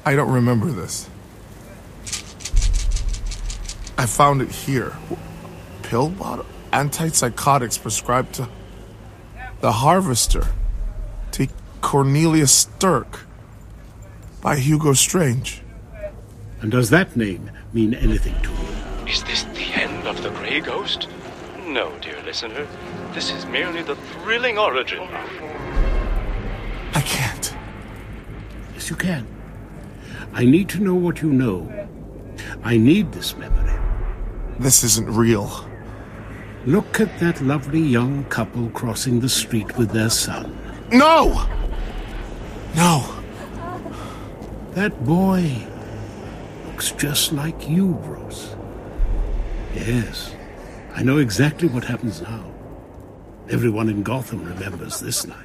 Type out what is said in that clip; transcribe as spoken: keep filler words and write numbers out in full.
I don't remember this. I found it here. Pill bottle? Antipsychotics prescribed to the Harvester. Take Cornelius Stirk. By Hugo Strange. And does that name mean anything to you? Is this the end of the Grey Ghost? No, dear listener. This is merely the thrilling origin of... I can't. Yes, you can. I need to know what you know. I need this memory. This isn't real. Look at that lovely young couple crossing the street with their son. No! No. That boy looks just like you, Bruce. Yes, I know exactly what happens now. Everyone in Gotham remembers this night.